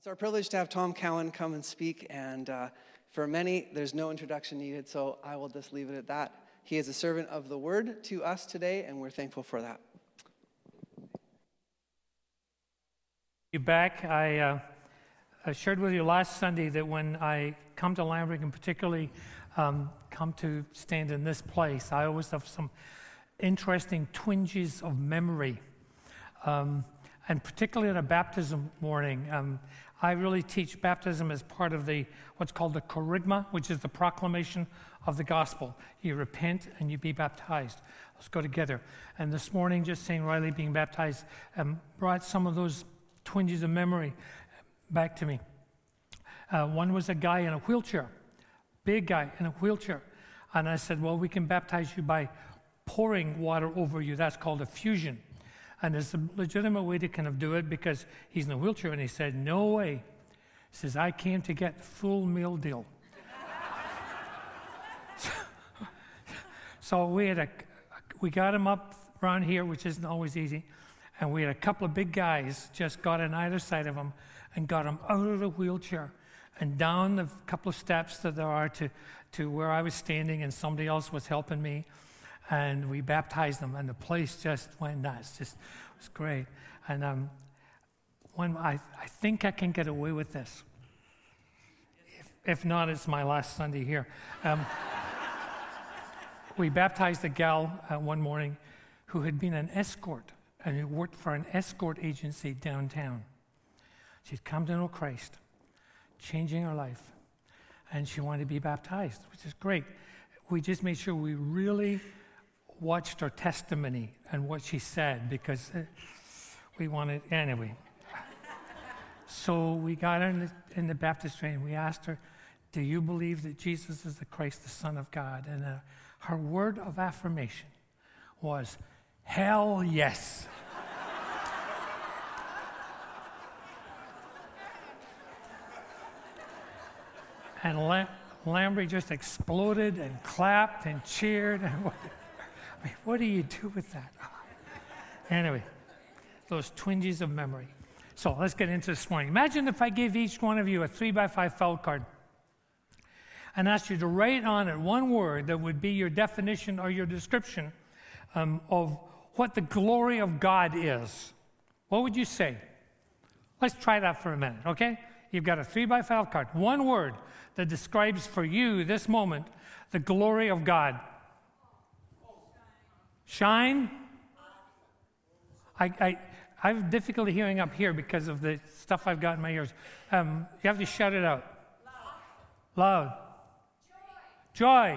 It's our privilege to have Tom Cowan come and speak, and for many, there's no introduction needed, so I will just leave it at that. He is a servant of the word to us today, and we're thankful for that. You back. I shared with you last Sunday that when I come to Lambrick, and particularly come to stand in this place, I always have some interesting twinges of memory. And particularly at a baptism morning, I really teach baptism as part of what's called the kerygma, which is the proclamation of the gospel. You repent and you be baptized. Let's go together. And this morning, just saying Riley being baptized brought some of those twinges of memory back to me. One was a guy in a wheelchair, big guy in a wheelchair. And I said, well, we can baptize you by pouring water over you. That's called effusion. And it's a legitimate way to kind of do it because he's in a wheelchair. And he said, no way. He says, I came to get the full meal deal. So we got him up around here, which isn't always easy. And we had a couple of big guys just got on either side of him and got him out of the wheelchair and down the couple of steps that there are to where I was standing, and somebody else was helping me. And we baptized them, and the place just went nuts. It was great. And when I think I can get away with this. If not, it's my last Sunday here. We baptized a gal one morning who had been an escort and who worked for an escort agency downtown. She'd come to know Christ, changing her life, and she wanted to be baptized, which is great. We just made sure we really watched her testimony and what she said because we wanted, anyway. So we got her in the baptistry and we asked her, do you believe that Jesus is the Christ, the Son of God? And her word of affirmation was, hell yes. And Lambrick just exploded and clapped and cheered. And what do you do with that? Anyway, those twinges of memory. So let's get into this morning. Imagine if I gave each one of you a 3x5 felt card and asked you to write on it one word that would be your definition or your description of what the glory of God is. What would you say? Let's try that for a minute, okay? You've got a 3x5 card. One word that describes for you this moment the glory of God. Shine. I have difficulty hearing up here because of the stuff I've got in my ears. You have to shout it out. Loud. Joy.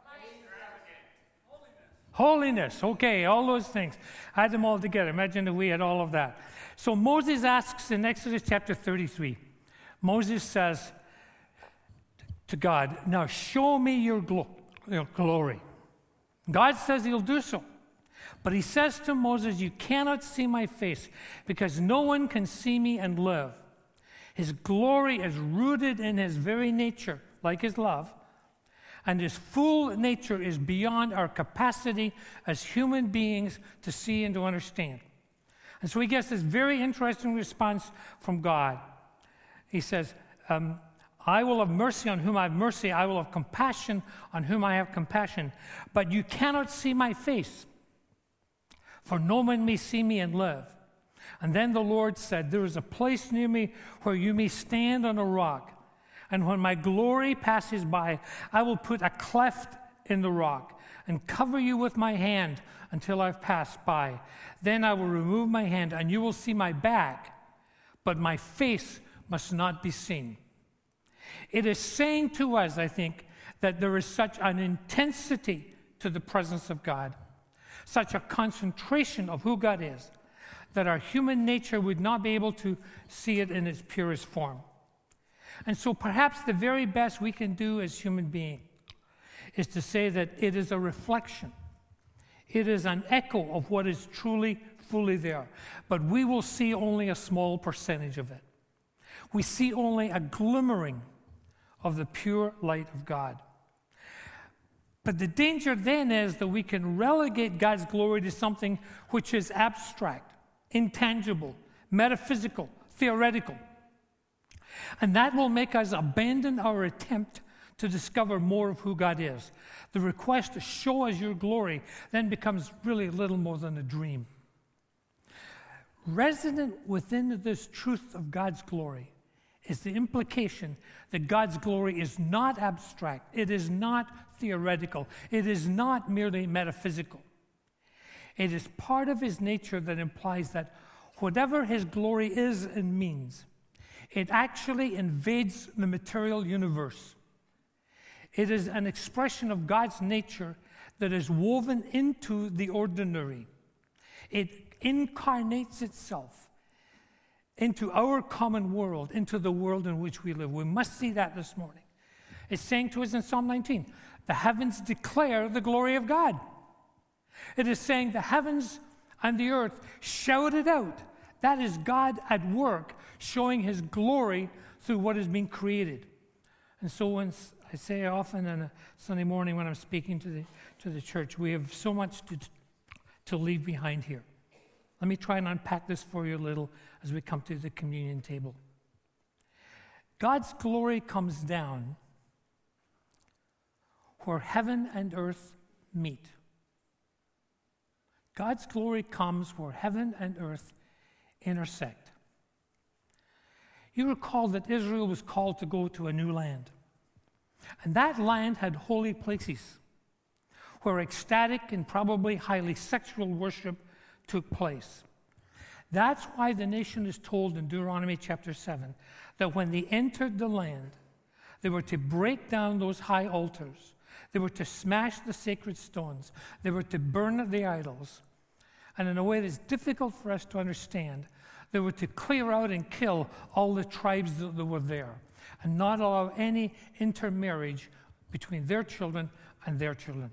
Holiness. Okay, all those things. Add them all together. Imagine if we had all of that. So Moses asks in Exodus chapter 33, Moses says to God, now show me your glory. God says he'll do so. But he says to Moses, you cannot see my face because no one can see me and live. His glory is rooted in his very nature, like his love. And his full nature is beyond our capacity as human beings to see and to understand. And so he gets this very interesting response from God. He says, I will have mercy on whom I have mercy. I will have compassion on whom I have compassion. But you cannot see my face, for no one may see me and live. And then the Lord said, there is a place near me where you may stand on a rock. And when my glory passes by, I will put a cleft in the rock and cover you with my hand until I've passed by. Then I will remove my hand and you will see my back, but my face must not be seen. It is saying to us, I think, that there is such an intensity to the presence of God, such a concentration of who God is, that our human nature would not be able to see it in its purest form. And so perhaps the very best we can do as human beings is to say that it is a reflection. It is an echo of what is truly, fully there. But we will see only a small percentage of it. We see only a glimmering of the pure light of God. But the danger then is that we can relegate God's glory to something which is abstract, intangible, metaphysical, theoretical. And that will make us abandon our attempt to discover more of who God is. The request to show us your glory then becomes really little more than a dream. Resident within this truth of God's glory is the implication that God's glory is not abstract, it is not theoretical, it is not merely metaphysical. It is part of his nature that implies that whatever his glory is and means, it actually invades the material universe. It is an expression of God's nature that is woven into the ordinary. It incarnates itself into our common world, into the world in which we live. We must see that this morning. It's saying to us in Psalm 19, the heavens declare the glory of God. It is saying the heavens and the earth shout it out. That is God at work, showing his glory through what is being created. And so when I say often on a Sunday morning when I'm speaking to the church, we have so much to leave behind here. Let me try and unpack this for you a little as we come to the communion table. God's glory comes down where heaven and earth meet. God's glory comes where heaven and earth intersect. You recall that Israel was called to go to a new land. And that land had holy places where ecstatic and probably highly sexual worship took place. That's why the nation is told in Deuteronomy chapter 7 that when they entered the land, they were to break down those high altars. They were to smash the sacred stones. They were to burn the idols. And in a way that's difficult for us to understand, they were to clear out and kill all the tribes that were there and not allow any intermarriage between their children and their children.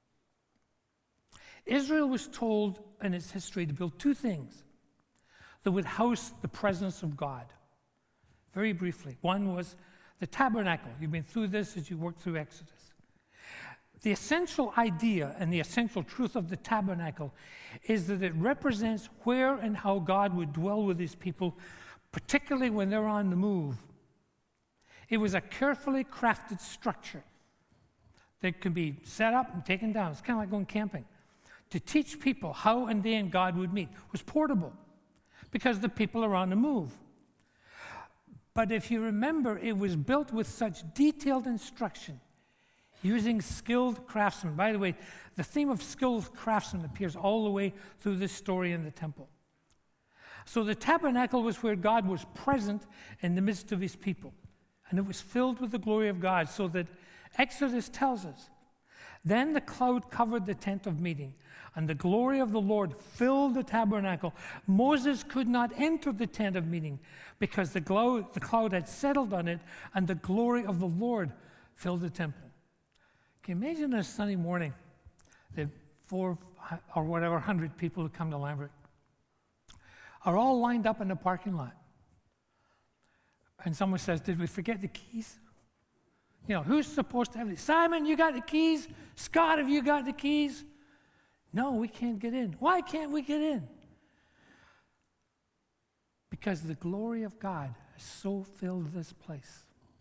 Israel was told in its history to build two things that would house the presence of God. Very briefly. One was the tabernacle. You've been through this as you work through Exodus. The essential idea and the essential truth of the tabernacle is that it represents where and how God would dwell with his people, particularly when they're on the move. It was a carefully crafted structure that could be set up and taken down. It's kind of like going camping. To teach people how and they and God would meet. It was portable because the people are on the move. But if you remember, it was built with such detailed instruction using skilled craftsmen. By the way, the theme of skilled craftsmen appears all the way through this story in the temple. So the tabernacle was where God was present in the midst of his people. And it was filled with the glory of God, so that Exodus tells us, then the cloud covered the tent of meeting, and the glory of the Lord filled the tabernacle. Moses could not enter the tent of meeting because the cloud had settled on it, and the glory of the Lord filled the temple. Can you imagine a Sunday morning, the 400 or whatever 100 people who come to Lambert are all lined up in the parking lot. And someone says, did we forget the keys? You know, who's supposed to have it? Simon, you got the keys? Scott, have you got the keys? No, we can't get in. Why can't we get in? Because the glory of God has so filled this place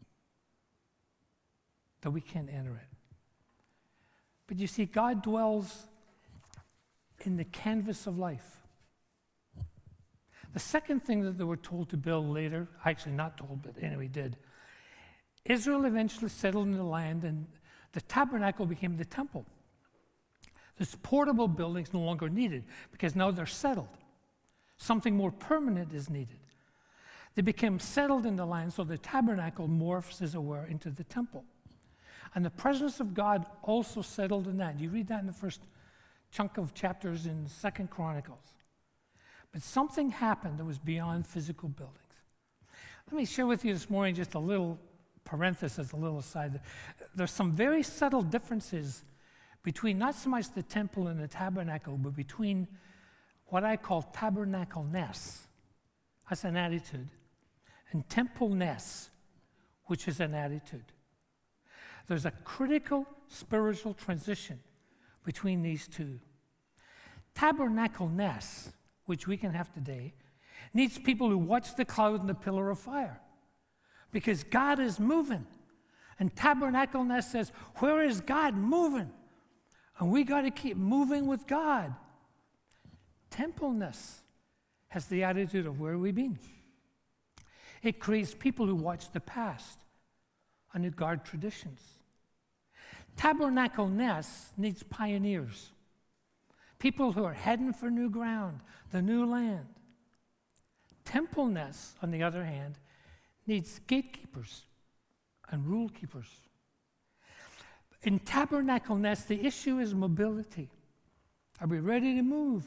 that we can't enter it. But you see, God dwells in the canvas of life. The second thing that they were told to build later, actually not told, but anyway did, Israel eventually settled in the land, and the tabernacle became the temple. This portable building is no longer needed because now they're settled. Something more permanent is needed. They became settled in the land, so the tabernacle morphs, as it were, into the temple. And the presence of God also settled in that. You read that in the first chunk of chapters in 2 Chronicles. But something happened that was beyond physical buildings. Let me share with you this morning just a little parenthesis, a little aside. There's some very subtle differences between not so much the temple and the tabernacle, but between what I call tabernacle-ness, that's an attitude, and temple-ness, which is an attitude. There's a critical spiritual transition between these two. Tabernacle-ness, which we can have today, needs people who watch the cloud and the pillar of fire. because God is moving. And tabernacleness says, where is God moving? And we got to keep moving with God. Templeness has the attitude of where we've been. It creates people who watch the past and who guard traditions. Tabernacleness needs pioneers, people who are heading for new ground, the new land. Templeness, on the other hand, needs gatekeepers and rule keepers. In tabernacleness, the issue is mobility. Are we ready to move?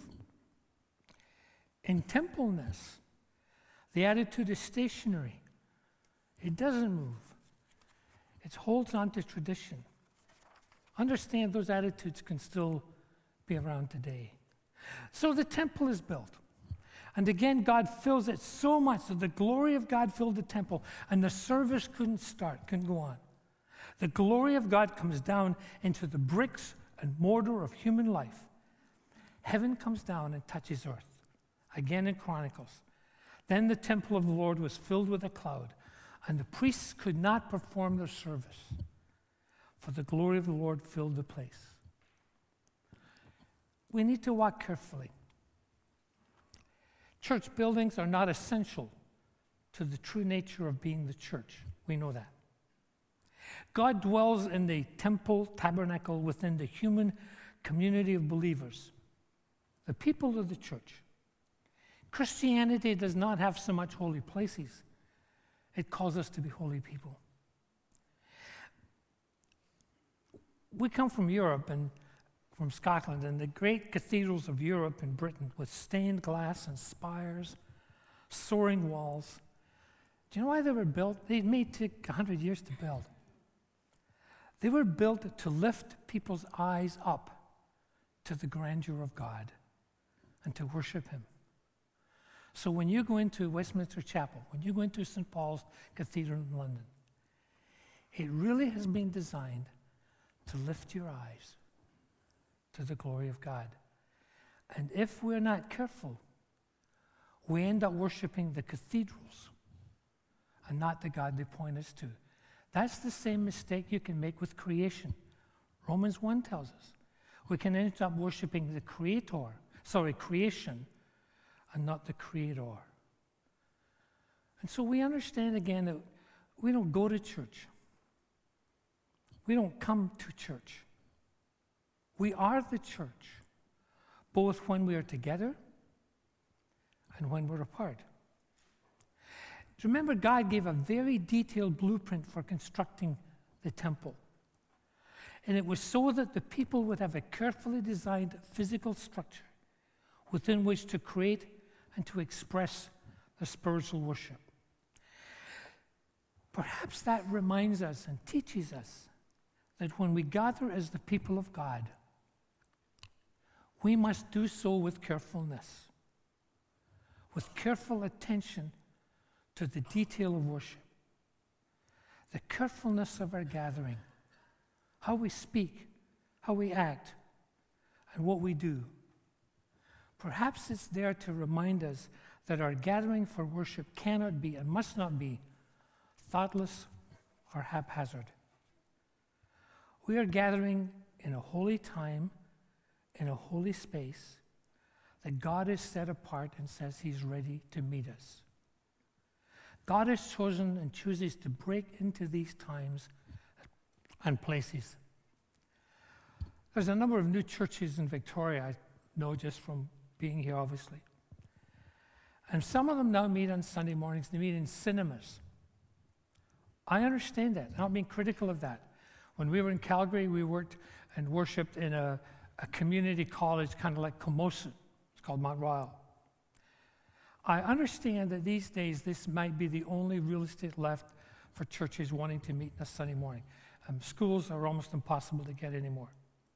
In templeness, the attitude is stationary. It doesn't move. It holds on to tradition. Understand those attitudes can still be around today. So the temple is built. And again, God fills it so much that the glory of God filled the temple, and the service couldn't go on. The glory of God comes down into the bricks and mortar of human life. Heaven comes down and touches earth. Again in Chronicles. Then the temple of the Lord was filled with a cloud, and the priests could not perform their service, for the glory of the Lord filled the place. We need to walk carefully. Church buildings are not essential to the true nature of being the church. We know that. God dwells in the temple tabernacle within the human community of believers, the people of the church. Christianity does not have so much holy places. It calls us to be holy people. We come from Europe and from Scotland, and the great cathedrals of Europe and Britain with stained glass and spires, soaring walls. Do you know why they were built? They may take 100 years to build. They were built to lift people's eyes up to the grandeur of God and to worship Him. So when you go into Westminster Chapel, when you go into St. Paul's Cathedral in London, it really has been designed to lift your eyes to the glory of God. And if we're not careful, we end up worshiping the cathedrals and not the God they point us to. That's the same mistake you can make with creation. Romans 1 tells us we can end up worshiping the creation, and not the creator. And so we understand again that we don't go to church. We don't come to church. We are the church, both when we are together and when we're apart. Remember, God gave a very detailed blueprint for constructing the temple. And it was so that the people would have a carefully designed physical structure within which to create and to express the spiritual worship. Perhaps that reminds us and teaches us that when we gather as the people of God, we must do so with carefulness, with careful attention to the detail of worship, the carefulness of our gathering, how we speak, how we act, and what we do. Perhaps it's there to remind us that our gathering for worship cannot be and must not be thoughtless or haphazard. We are gathering in a holy time, in a holy space that God has set apart and says He's ready to meet us. God has chosen and chooses to break into these times and places. There's a number of new churches in Victoria, I know just from being here, obviously. And some of them now meet on Sunday mornings. They meet in cinemas. I understand that. I'm not being critical of that. When we were in Calgary, we worked and worshipped in a community college, kind of like Comosun. It's called Mount Royal. I understand that these days this might be the only real estate left for churches wanting to meet on a Sunday morning. Schools are almost impossible to get anymore.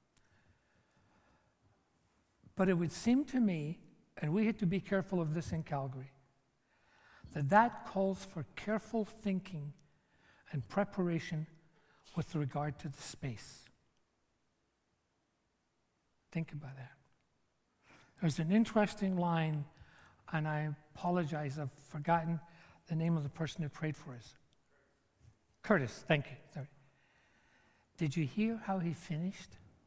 But it would seem to me, and we had to be careful of this in Calgary, that calls for careful thinking and preparation with regard to the space. Think about that. There's an interesting line, and I apologize, I've forgotten the name of the person who prayed for us. Curtis, thank you. Sorry. Did you hear how he finished?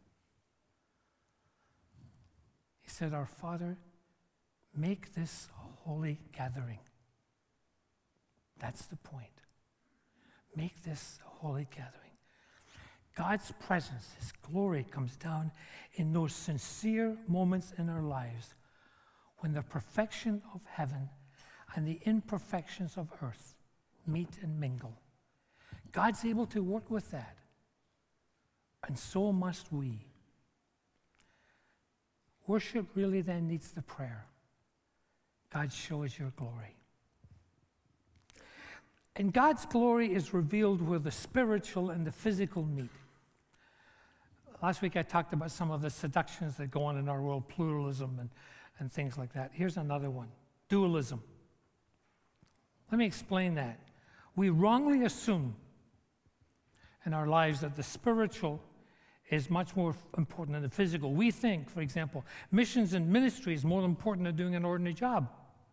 He said, "Our Father, make this a holy gathering." That's the point. Make this a holy gathering. God's presence, His glory comes down in those sincere moments in our lives when the perfection of heaven and the imperfections of earth meet and mingle. God's able to work with that, and so must we. Worship really then needs the prayer, "God, show us your glory." And God's glory is revealed where the spiritual and the physical meet. Last week I talked about some of the seductions that go on in our world, pluralism and things like that. Here's another one, dualism. Let me explain that. We wrongly assume in our lives that the spiritual is much more important than the physical. We think, for example, missions and ministry is more important than doing an ordinary job.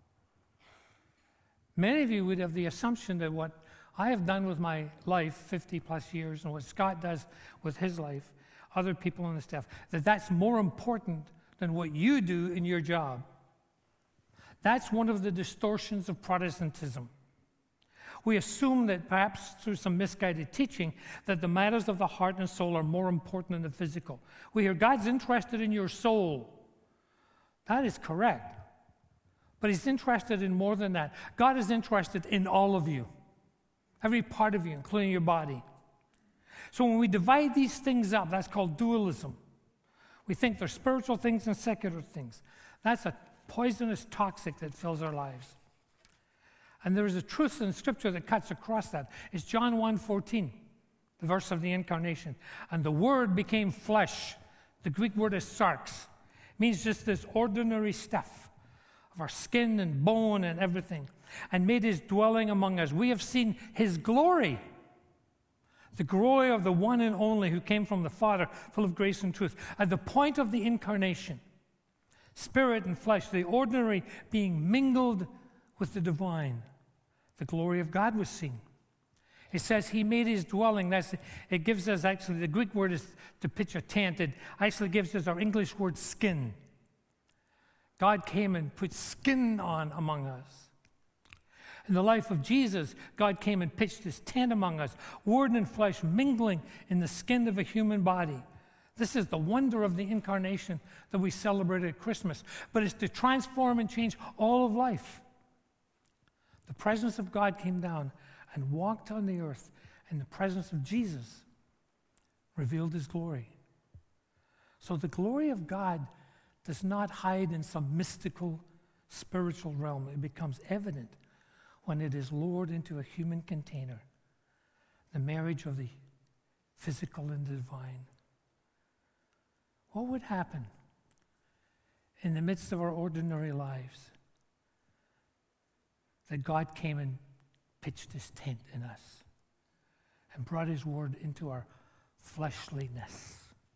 Many of you would have the assumption that what I have done with my life, 50 plus years, and what Scott does with his life, other people on the staff, that's more important than what you do in your job. That's one of the distortions of Protestantism. We assume that perhaps through some misguided teaching that the matters of the heart and soul are more important than the physical. We hear God's interested in your soul. That is correct. But He's interested in more than that. God is interested in all of you, every part of you, including your body. So when we divide these things up, that's called dualism. We think there's spiritual things and secular things. That's a poisonous toxic that fills our lives. And there is a truth in Scripture that cuts across that. It's John 1:14, the verse of the incarnation. And the Word became flesh. The Greek word is sarx. It means just this ordinary stuff of our skin and bone and everything, and made His dwelling among us. We have seen His glory, the glory of the one and only who came from the Father, full of grace and truth. At the point of the incarnation, spirit and flesh, the ordinary being mingled with the divine, the glory of God was seen. It says He made His dwelling. It gives us actually, the Greek word is to pitch a tent. It actually gives us our English word skin. God came and put skin on among us. In the life of Jesus, God came and pitched His tent among us, word and flesh mingling in the skin of a human body. This is the wonder of the incarnation that we celebrate at Christmas. But it's to transform and change all of life. The presence of God came down and walked on the earth, and the presence of Jesus revealed His glory. So the glory of God does not hide in some mystical, spiritual realm. It becomes evident when it is lured into a human container, the marriage of the physical and the divine. What would happen in the midst of our ordinary lives that God came and pitched His tent in us and brought His word into our fleshliness?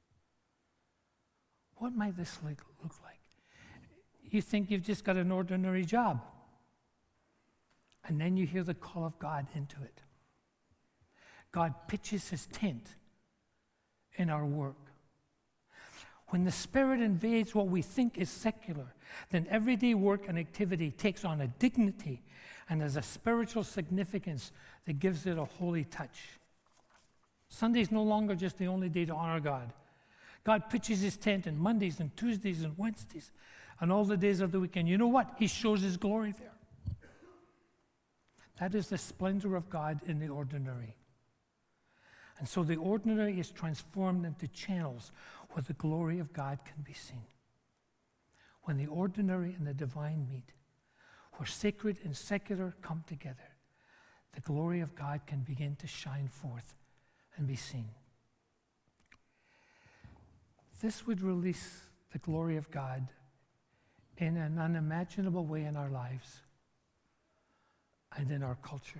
What might this look like? You think you've just got an ordinary job, and then you hear the call of God into it. God pitches His tent in our work. When the Spirit invades what we think is secular, then everyday work and activity takes on a dignity and has a spiritual significance that gives it a holy touch. Sunday is no longer just the only day to honor God. God pitches His tent in Mondays and Tuesdays and Wednesdays and all the days of the weekend. You know what? He shows His glory there. That is the splendor of God in the ordinary. And so the ordinary is transformed into channels where the glory of God can be seen. When the ordinary and the divine meet, where sacred and secular come together, the glory of God can begin to shine forth and be seen. This would release the glory of God in an unimaginable way in our lives and in our culture.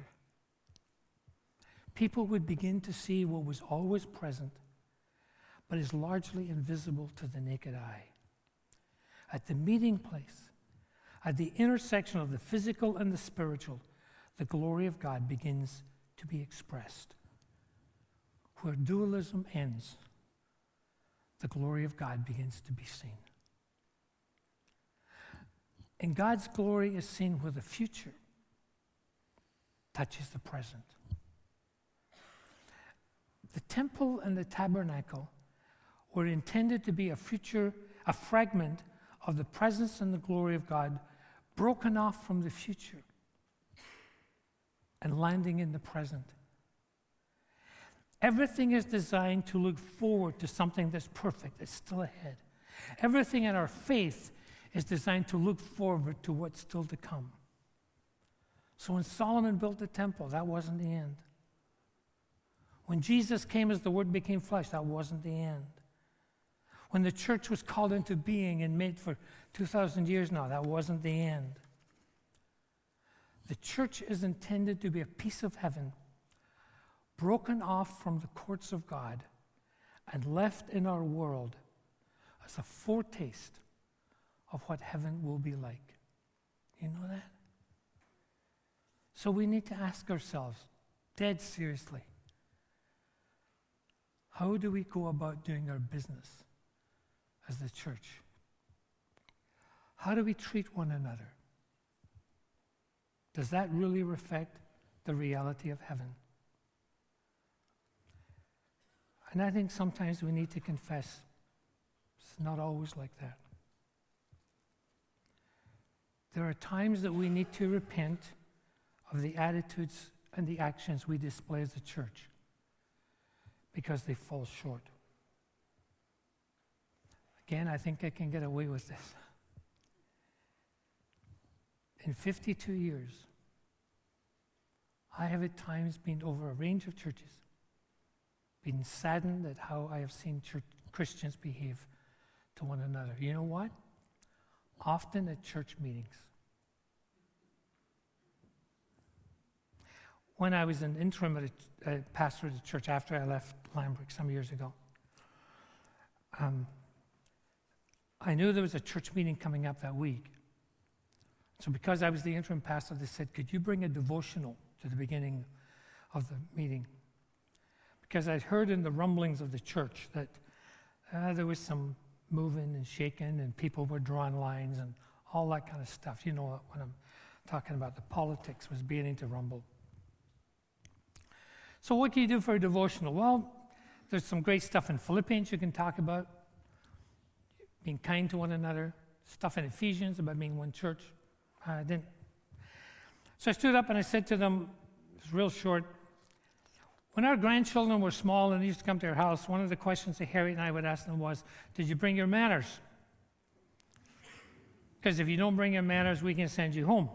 People would begin to see what was always present, but is largely invisible to the naked eye. At the meeting place, at the intersection of the physical and the spiritual, the glory of God begins to be expressed. Where dualism ends, the glory of God begins to be seen. And God's glory is seen where the future touches the present. The temple and the tabernacle were intended to be a fragment of the presence and the glory of God, broken off from the future and landing in the present. Everything is designed to look forward to something that's perfect, that's still ahead. Everything in our faith is designed to look forward to what's still to come. So when Solomon built the temple, that wasn't the end. When Jesus came as the Word became flesh, that wasn't the end. When the church was called into being and made for 2,000 years now, that wasn't the end. The church is intended to be a piece of heaven, broken off from the courts of God and left in our world as a foretaste of what heaven will be like. You know that? So we need to ask ourselves, dead seriously, how do we go about doing our business as the church? How do we treat one another? Does that really reflect the reality of heaven? And I think sometimes we need to confess it's not always like that. There are times that we need to repent of the attitudes and the actions we display as a church because they fall short. Again, I think I can get away with this. In 52 years, I have at times been over a range of churches, been saddened at how I have seen Christians behave to one another. You know what? Often at church meetings. When I was an interim pastor at a church after I left Lambert some years ago, I knew there was a church meeting coming up that week. So because I was the interim pastor, they said, could you bring a devotional to the beginning of the meeting? Because I'd heard in the rumblings of the church that there was some moving and shaking and people were drawing lines and all that kind of stuff. You know what I'm talking about. The politics was beginning to rumble. So what can you do for a devotional? Well, there's some great stuff in Philippians you can talk about. Being kind to one another. Stuff in Ephesians about being one church. I didn't. So I stood up and I said to them, it was real short, when our grandchildren were small and they used to come to our house, one of the questions that Harriet and I would ask them was, did you bring your manners? Because if you don't bring your manners, we can send you home.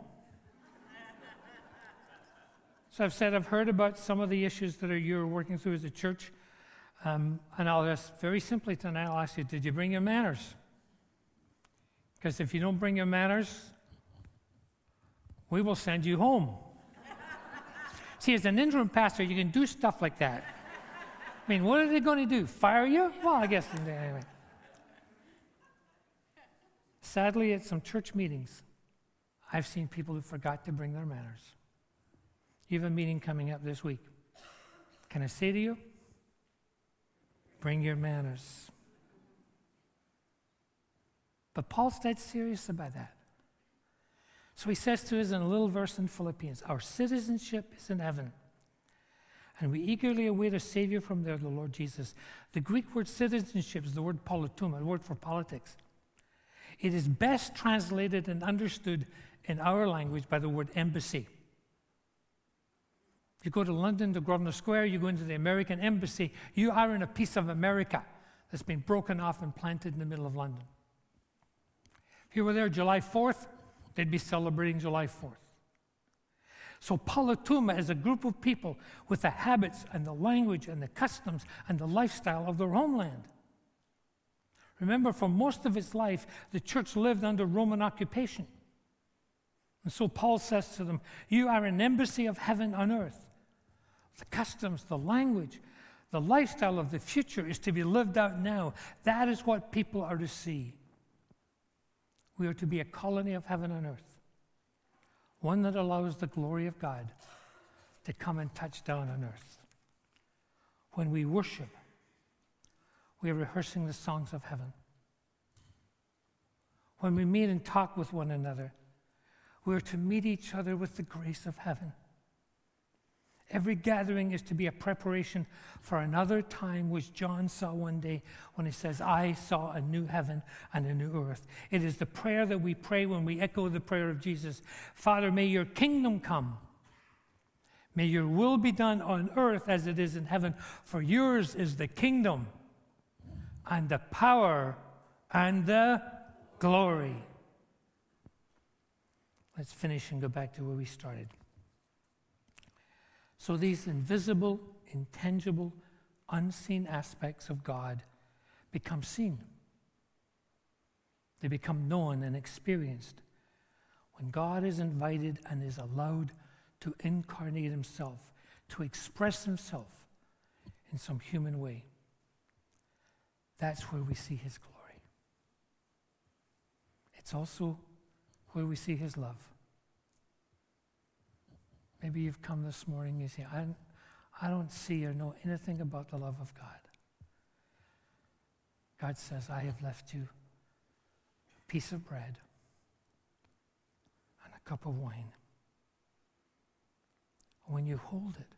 So I've said I've heard about some of the issues that you're working through as a church, and I'll just very simply tonight, I'll ask you, did you bring your manners? Because if you don't bring your manners, we will send you home. See, as an interim pastor, you can do stuff like that. I mean, what are they going to do? Fire you? Well, I guess anyway. Sadly, at some church meetings, I've seen people who forgot to bring their manners. You have a meeting coming up this week. Can I say to you, bring your manners. But Paul's dead serious about that. So he says to us in a little verse in Philippians, our citizenship is in heaven, and we eagerly await a Savior from there, the Lord Jesus. The Greek word citizenship is the word politeuma, the word for politics. It is best translated and understood in our language by the word embassy. You go to London, to Grosvenor Square, you go into the American embassy, you are in a piece of America that's been broken off and planted in the middle of London. If you were there July 4th, they'd be celebrating July 4th. So politeuma is a group of people with the habits and the language and the customs and the lifestyle of their homeland. Remember, for most of its life, the church lived under Roman occupation. And so Paul says to them, you are an embassy of heaven on earth. The customs, the language, the lifestyle of the future is to be lived out now. That is what people are to see. We are to be a colony of heaven on earth, one that allows the glory of God to come and touch down on earth. When we worship, we are rehearsing the songs of heaven. When we meet and talk with one another, we are to meet each other with the grace of heaven. Every gathering is to be a preparation for another time which John saw one day when he says, I saw a new heaven and a new earth. It is the prayer that we pray when we echo the prayer of Jesus. Father, may your kingdom come. May your will be done on earth as it is in heaven. For yours is the kingdom and the power and the glory. Let's finish and go back to where we started. So these invisible, intangible, unseen aspects of God become seen. They become known and experienced when God is invited and is allowed to incarnate himself, to express himself in some human way. That's where we see his glory. It's also where we see his love. Maybe you've come this morning and you say, I don't see or know anything about the love of God. God says, I have left you a piece of bread and a cup of wine. When you hold it,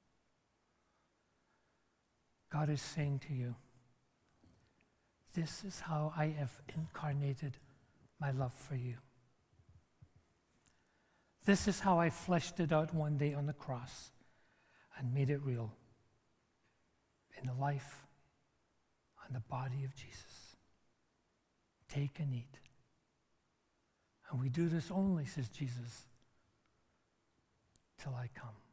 God is saying to you, this is how I have incarnated my love for you. This is how I fleshed it out one day on the cross and made it real in the life and the body of Jesus. Take and eat. And we do this only, says Jesus, till I come.